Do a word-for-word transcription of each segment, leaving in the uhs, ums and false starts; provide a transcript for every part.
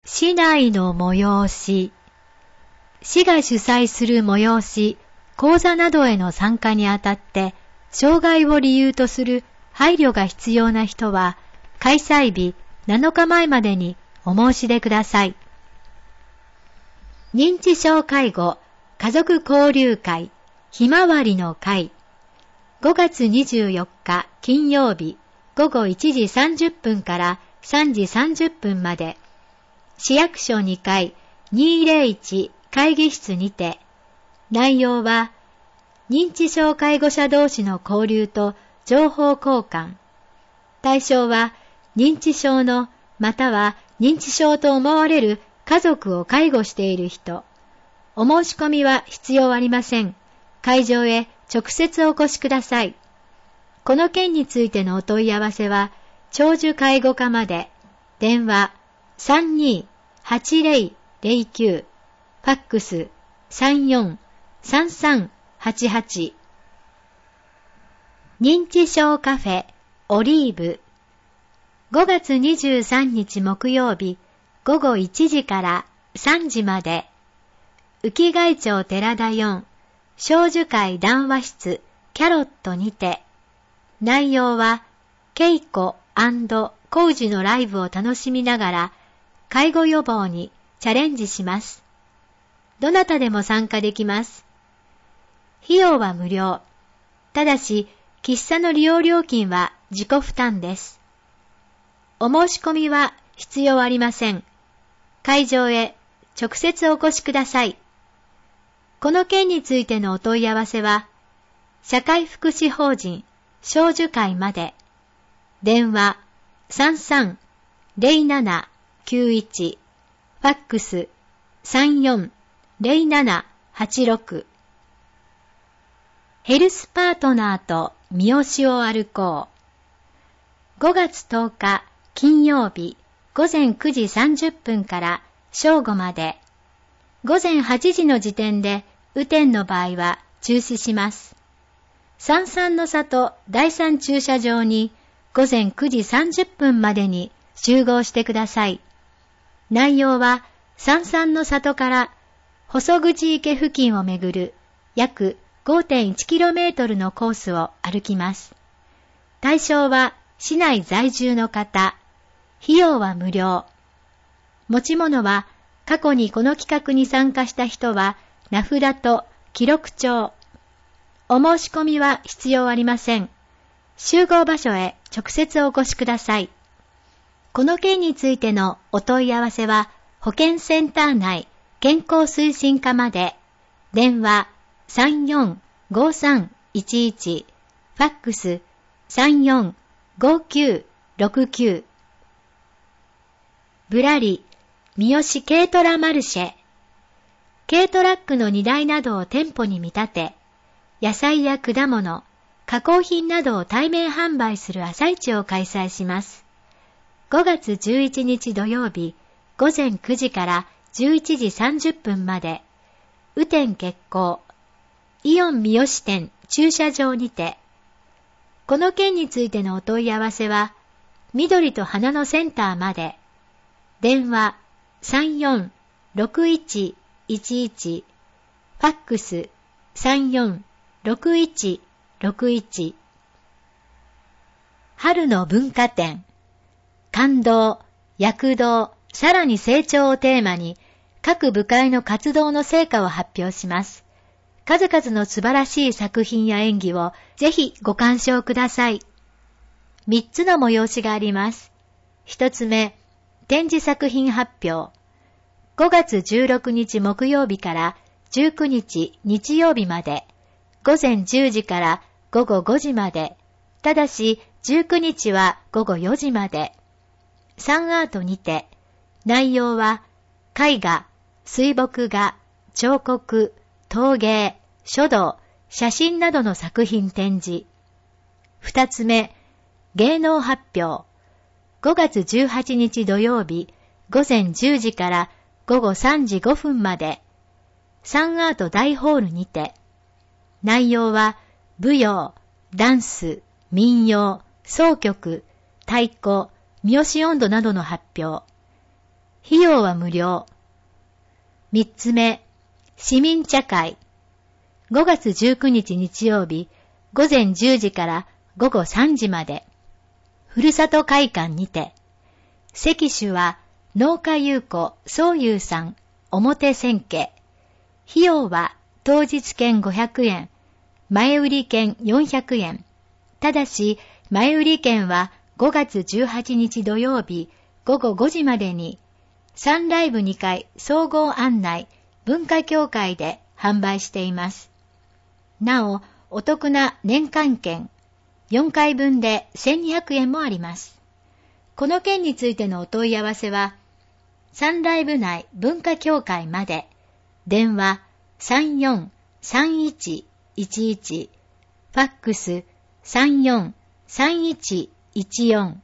市内の催し。市が主催する催し、講座などへの参加にあたって、障害を理由とする配慮が必要な人は、開催日なのかまえまでにお申し出ください。認知症介護家族交流会ひまわりの会、ごがつにじゅうよっか金曜日ごごいちじさんじゅっぷんからさんじさんじゅっぷんまで、市役所にかいにひゃくいち会議室にて、内容は認知症介護者同士の交流と情報交換。対象は認知症のまたは認知症と思われる家族を介護している人。お申し込みは必要ありません。会場へ直接お越しください。この件についてのお問い合わせは長寿介護課まで。電話 さんにーはちぜろぜろきゅう、ファックス さんよんさんさんはちはち。認知症カフェオリーブ、ごがつにじゅうさんにち木曜日ごごいちじからさんじまで、浮貝町寺田よん小樹会談話室キャロットにて、内容は稽古&工事のライブを楽しみながら介護予防にチャレンジします。どなたでも参加できます。費用は無料。ただし、喫茶の利用料金は自己負担です。お申し込みは必要ありません。会場へ直接お越しください。この件についてのお問い合わせは、社会福祉法人小樹会まで。電話さんさんぜろななきゅういち、ファックスさんよんぜろななはちろく。ヘルスパートナーと三好を歩こう。ごがつとおか金曜日ごぜんくじさんじゅっぷんから正午まで。ごぜんはちじの時点で雨天の場合は中止します。三々の里第三駐車場にごぜんくじさんじゅっぷんまでに集合してください。内容は三々の里から細口池付近をめぐる約 ごてんいちキロメートル のコースを歩きます。対象は市内在住の方。費用は無料。持ち物は過去にこの企画に参加した人は名札と記録帳。お申し込みは必要ありません。集合場所へ直接お越しください。この件についてのお問い合わせは保健センター内健康推進課まで。電話さんよんごさんいちいち、ファックスさんよんごきゅうろくきゅう。ぶらり三好軽トラマルシェ。軽トラックの荷台などを店舗に見立て、野菜や果物、加工品などを対面販売する朝市を開催します。ごがつじゅういちにち土曜日ごぜんくじからじゅういちじさんじゅっぷんまで、雨天決行、イオン三好店駐車場にて。この件についてのお問い合わせは、緑と花のセンターまで。電話さんよんろくいちいちいち、ファックスさんよんろくいちろくいち。春の文化展、感動、躍動、さらに成長をテーマに、各部会の活動の成果を発表します。数々の素晴らしい作品や演技をぜひご鑑賞ください。みっつの催しがあります。ひとつめ、展示作品発表。ごがつじゅうろくにち木曜日からじゅうくにち日曜日まで、ごぜんじゅうじからごごごじまで、ただしじゅうくにちはごごよじまで。サンアートにて、内容は絵画、水墨画、彫刻、陶芸、書道、写真などの作品展示。二つ目、芸能発表。ごがつじゅうはちにち土曜日ごぜんじゅうじからごごさんじごふんまで、サンアート大ホールにて。内容は舞踊、ダンス、民謡、箏曲、太鼓、三好音頭などの発表。 費用は無料。みっつめ、市民茶会。ごがつじゅうくにち日曜日、ごぜんじゅうじからごごさんじまで。ふるさと会館にて。席種は農家優子宗友さん表千家。費用は当日券ごひゃくえん、前売り券よんひゃくえん。ただし、前売り券はごがつじゅうはちにち土曜日ごごごじまでに、サンライブにかい総合案内文化協会で販売しています。なお、お得な年間券よんかいぶんでせんにひゃくえんもあります。この件についてのお問い合わせは、サンライブ内文化協会まで、電話 さんよんさんいちいちいち、ファックス さんよんさんいちいちよん。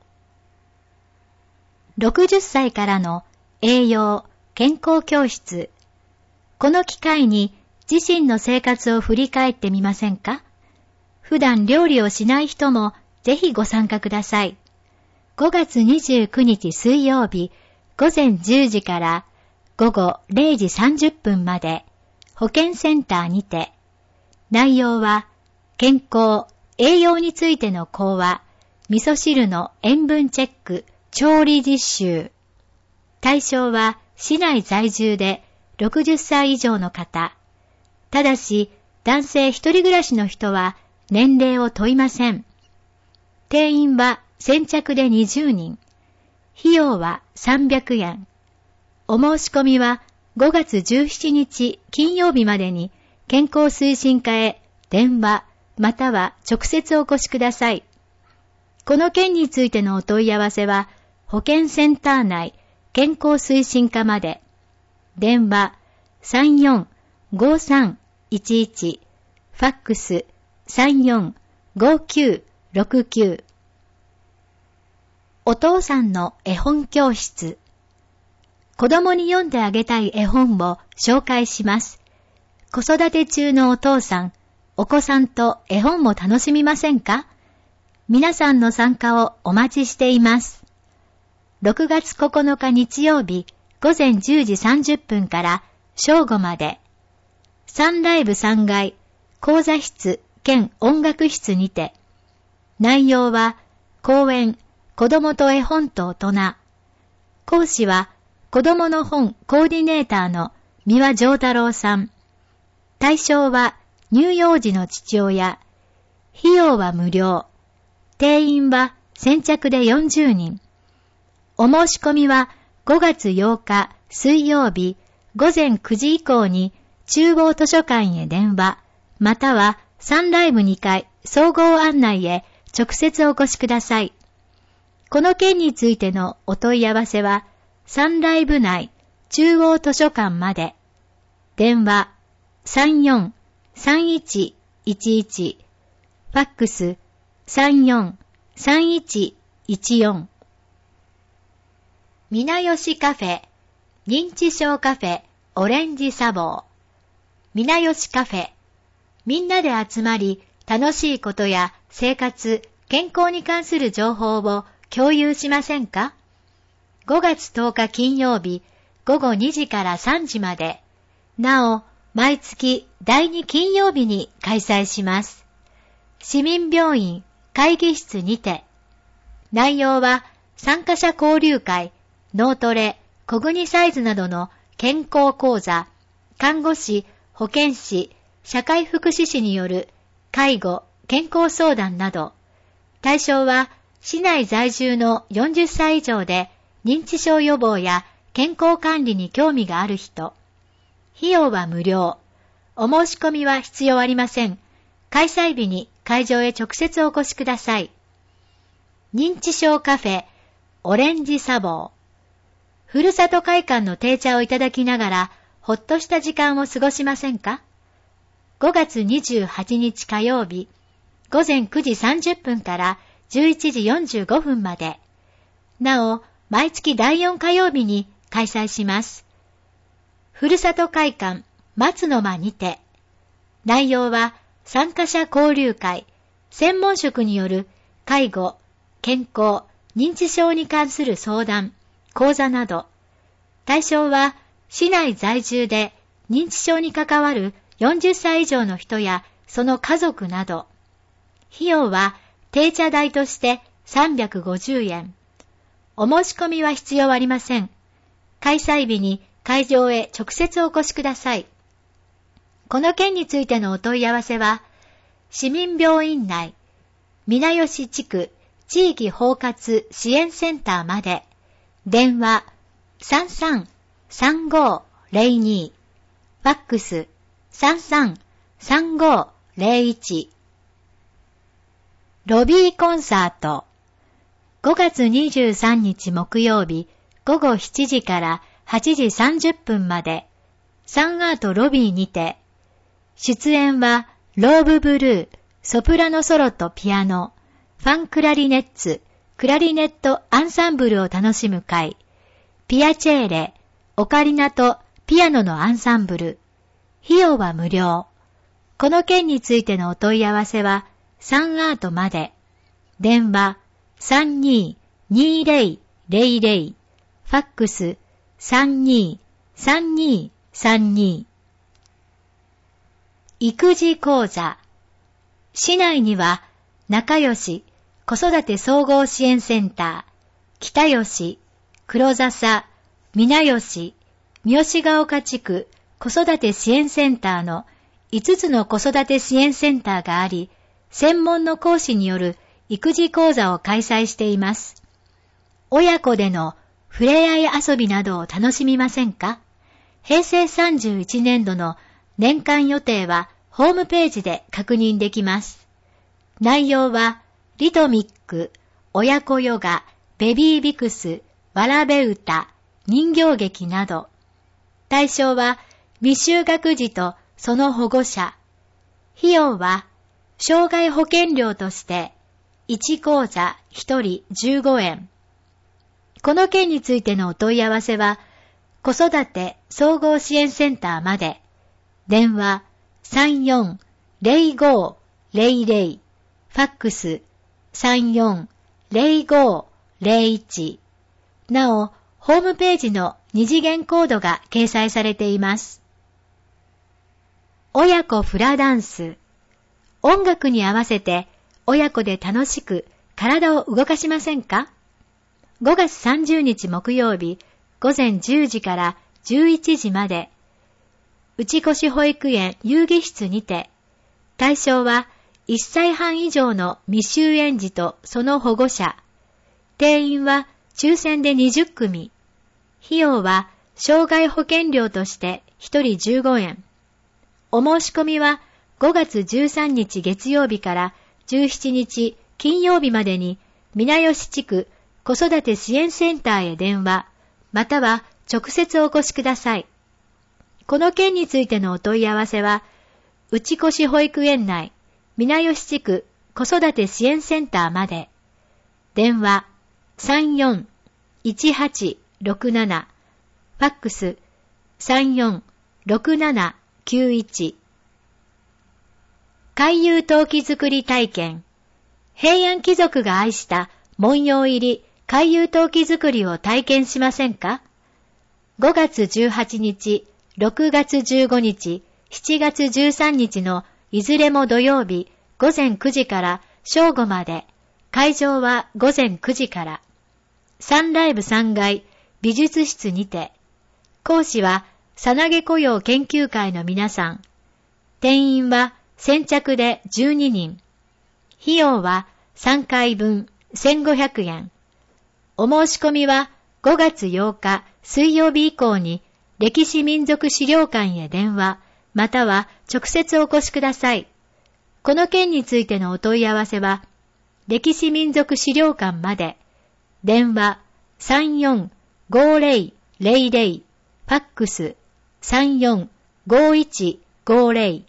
ろくじゅっさいからの栄養健康教室。この機会に自身の生活を振り返ってみませんか？普段料理をしない人もぜひご参加ください。ごがつにじゅうくにち水曜日ごぜんじゅうじからごごれいじさんじゅっぷんまで保健センターにて。内容は健康、栄養についての講話、味噌汁の塩分チェック、調理実習。対象は市内在住でろくじゅっさい以上の方。ただし男性一人暮らしの人は年齢を問いません。定員は先着でにじゅうにん。費用はさんびゃくえん。お申し込みはごがつじゅうしちにち金曜日までに健康推進課へ電話または直接お越しください。この件についてのお問い合わせは保健センター内健康推進課まで。電話 さんよんごさんいちいち、ファックス さんよんごきゅうろくきゅう。お父さんの絵本教室。子供に読んであげたい絵本を紹介します。子育て中のお父さん、お子さんと絵本も楽しみませんか？皆さんの参加をお待ちしています。ろくがつここのか日曜日ごぜんじゅうじさんじゅっぷんから正午まで。サンライブさんがい講座室兼音楽室にて。内容は講演子供と絵本と大人。講師は子供の本コーディネーターの三輪丈太郎さん。対象は乳幼児の父親。費用は無料。定員は先着でよんじゅうにん。お申し込みはごがつようか水曜日ごぜんくじ以降に中央図書館へ電話、またはサンライブにかい総合案内へ直接お越しください。この件についてのお問い合わせはサンライブ内中央図書館まで。電話 さんよんさんいちいちいち、ファックス さんよんさんいちいちよん。みなよしカフェ、認知症カフェ、オレンジ茶房。みなよしカフェ、みんなで集まり楽しいことや生活、健康に関する情報を共有しませんか？ごがつとおか金曜日ごごにじからさんじまで。なお、毎月だいに金曜日に開催します。市民病院会議室にて。内容は参加者交流会、脳トレ、コグニサイズなどの健康講座、看護師、保健師、社会福祉士による介護、健康相談など。対象は市内在住のよんじゅっさい以上で認知症予防や健康管理に興味がある人。費用は無料。お申し込みは必要ありません。開催日に会場へ直接お越しください。認知症カフェ、オレンジ茶房。ふるさと会館の定茶をいただきながら、ほっとした時間を過ごしませんか？ごがつにじゅうはちにち火曜日、ごぜんくじさんじゅっぷんからじゅういちじよんじゅうごふんまで。なお、毎月だいよん火曜日に開催します。ふるさと会館松の間にて。内容は参加者交流会、専門職による介護、健康、認知症に関する相談、講座など。 対象は市内在住で認知症に関わるよんじゅっさい以上の人やその家族など。費用は定茶代としてさんびゃくごじゅうえん。お申し込みは必要ありません。開催日に会場へ直接お越しください。この件についてのお問い合わせは、市民病院内、皆吉地区地域包括支援センターまで、電話 さんさんさんごーぜろに、ファックス さんさんさんごーぜろいち。ロビーコンサート。ごがつにじゅうさんにち木曜日ごごしちじからはちじさんじゅっぷんまで、サンアートロビーにて、出演はローブブルー、ソプラノソロとピアノ、ファンクラリネッツ、クラリネットアンサンブルを楽しむ会、ピアチェーレ、オカリナとピアノのアンサンブル。費用は無料。この件についてのお問い合わせは、サンアートまで。電話 さんにーにーぜろぜろぜろ、ファックス さんにーさんにーさんに。育児講座。市内には、仲良し子育て総合支援センター、北吉、黒笹、皆吉、三好ヶ丘地区子育て支援センターのいつつの子育て支援センターがあり、専門の講師による育児講座を開催しています。親子での触れ合い遊びなどを楽しみませんか？へいせいさんじゅういちねんどの年間予定はホームページで確認できます。内容はリトミック、親子ヨガ、ベビービクス、わらべ歌、人形劇など。対象は未就学児とその保護者。費用は障害保険料としていち講座ひとりじゅうごえん。この件についてのお問い合わせは子育て総合支援センターまで。電話 さんよんぜろごぜろぜろ、ファックス さんよんぜろごぜろいち。なお、ホームページの二次元コードが掲載されています。親子フラダンス。音楽に合わせて親子で楽しく体を動かしませんか？ごがつさんじゅうにち木曜日ごぜんじゅうじからじゅういちじまで、内越保育園遊戯室にて、対象はいっさいはん以上の未就園児とその保護者。定員は抽選でにじゅっくみ。費用は障害保険料としてひとりじゅうごえん。お申し込みはごがつじゅうさんにち月曜日からじゅうしちにち金曜日までに皆吉地区子育て支援センターへ電話、または直接お越しください。この件についてのお問い合わせは、内越保育園内皆吉地区子育て支援センターまで。電話 さんよんいちはちろくなな、ファックス さんよんろくななきゅういち。回遊陶器作り体験。平安貴族が愛した文様入り回遊陶器作りを体験しませんか？ごがつじゅうはちにち、ろくがつじゅうごにち、しちがつじゅうさんにちのいずれも土曜日ごぜんくじから正午まで、会場はごぜんくじから。サンライブさんがい美術室にて。講師はさなげ雇用研究会の皆さん。定員は先着でじゅうににん。費用はさんかいぶんせんごひゃくえん。お申し込みはごがつようか水曜日以降に歴史民族資料館へ電話、または直接お越しください。この件についてのお問い合わせは、歴史民族資料館まで。電話 さんよんごぜろぜろぜろ、ファックス さんよんごいちごぜろ。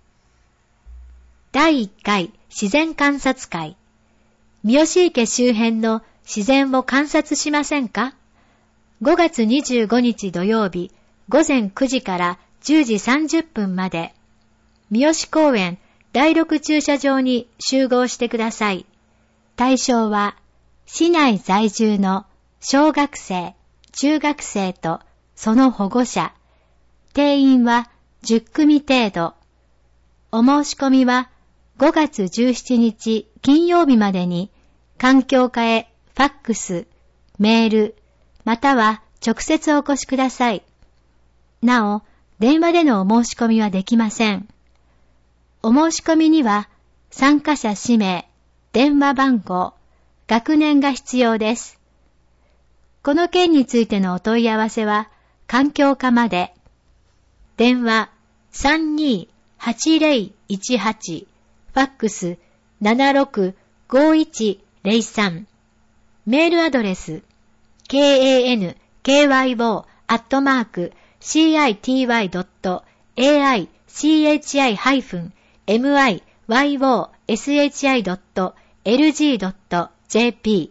だいいっかい自然観察会。三好池周辺の自然を観察しませんか？ごがつにじゅうごにち土曜日ごぜんくじからじゅうじさんじゅっぷんまで、三好公園だいろく駐車場に集合してください。対象は市内在住の小学生、中学生とその保護者、定員はじゅっくみ程度。お申し込みはごがつじゅうしちにち金曜日までに環境課へファックス、メール、または直接お越しください。なお、電話でのお申し込みはできません。お申し込みには参加者氏名、電話番号、学年が必要です。この件についてのお問い合わせは環境課まで。電話 さんにーはちぜろいちはち、ファックス ななろくごいちぜろさん、メールアドレス ケーエーエヌケーワイオー アットマーク シーアイティーワイ ドット エーアイシーエイチアイ ハイフン エムアイワイオーエスエイチアイ ドット エルジー ドット ジェーピ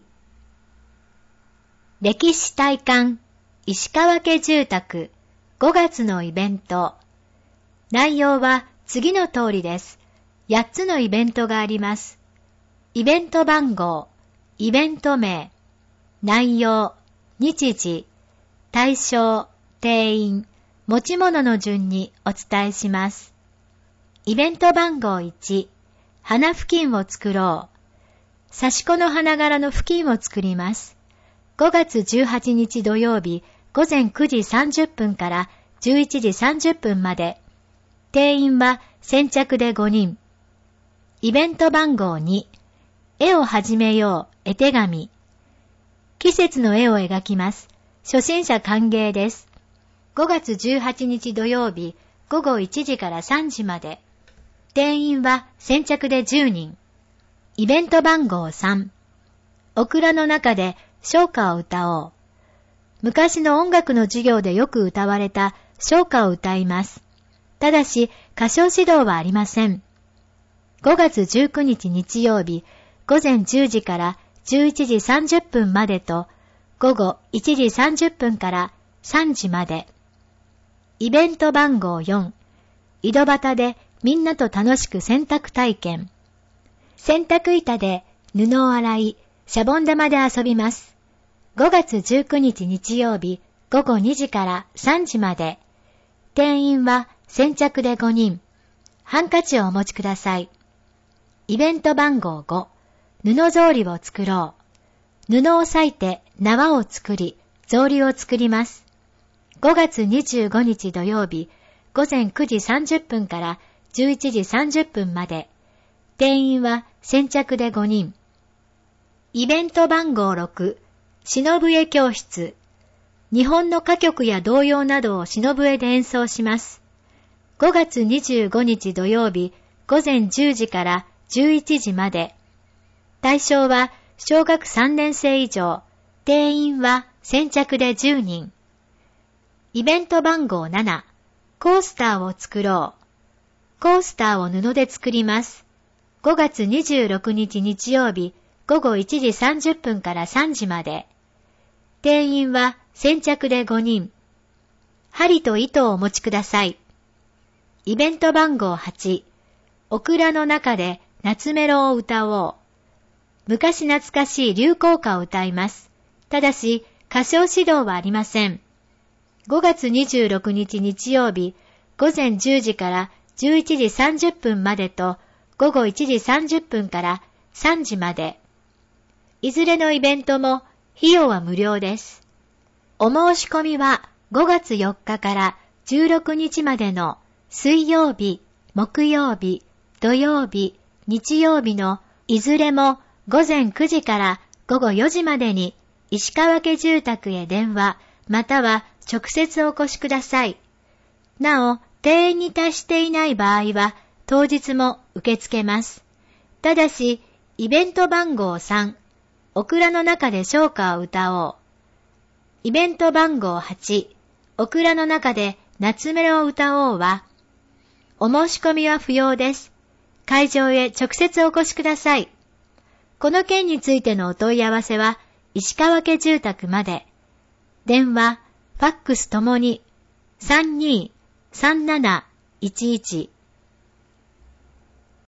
ー。歴史体感石川家住宅ごがつのイベント。内容は次の通りです。やっつのイベントがあります。イベント番号、イベント名、内容、日時、対象、定員、持ち物の順にお伝えします。イベント番号いち、花布巾を作ろう。刺し子の花柄の布巾を作ります。ごがつじゅうはちにち土曜日ごぜんくじさんじゅっぷんからじゅういちじさんじゅっぷんまで。定員は先着でごにん。イベント番号に、絵を始めよう、絵手紙。季節の絵を描きます。初心者歓迎です。ごがつじゅうはちにち土曜日ごごいちじからさんじまで。定員は先着でじゅうにん。イベント番号さん。オクラの中で唱歌を歌おう。昔の音楽の授業でよく歌われた唱歌を歌います。ただし歌唱指導はありません。ごがつじゅうくにち日曜日ごぜんじゅうじからじゅういちじさんじゅっぷんまでとごごいちじさんじゅっぷんからさんじまで。イベント番号よん。井戸端でみんなと楽しく洗濯体験。洗濯板で布を洗い、シャボン玉で遊びます。ごがつじゅうくにち日曜日ごごにじからさんじまで。定員は先着でごにん。ハンカチをお持ちください。イベント番号ご。布草履を作ろう。布を裂いて縄を作り、草履を作ります。ごがつにじゅうごにち土曜日ごぜんくじさんじゅっぷんからじゅういちじさんじゅっぷんまで。定員は先着でごにん。イベント番号ろく。篠笛教室。日本の歌曲や童謡などを篠笛で演奏します。ごがつにじゅうごにち土曜日ごぜんじゅうじからじゅういちじまで。対象は小学さんねんせい以上。定員は先着でじゅうにん。イベント番号なな。コースターを作ろう。コースターを布で作ります。ごがつにじゅうろくにち日曜日ごごいちじさんじゅっぷんからさんじまで。定員は先着でごにん。針と糸をお持ちください。イベント番号はち。オクラの中で夏メロを歌おう。昔懐かしい流行歌を歌います。ただし歌唱指導はありません。ごがつにじゅうろくにち日曜日ごぜんじゅうじからじゅういちじさんじゅっぷんまでとごごいちじさんじゅっぷんからさんじまで。いずれのイベントも費用は無料です。お申し込みはごがつよっかからじゅうろくにちまでの水曜日、木曜日、土曜日、日曜日のいずれもごぜんくじからごごよじまでに石川家住宅へ電話または直接お越しください。なお、定員に達していない場合は当日も受け付けます。ただし、イベント番号さん、オクラの中で唱歌を歌おう。イベント番号はち、オクラの中で夏メロを歌おうは、お申し込みは不要です。会場へ直接お越しください。この件についてのお問い合わせは、石川家住宅まで。電話、ファックスともに さんにーさんなないちいち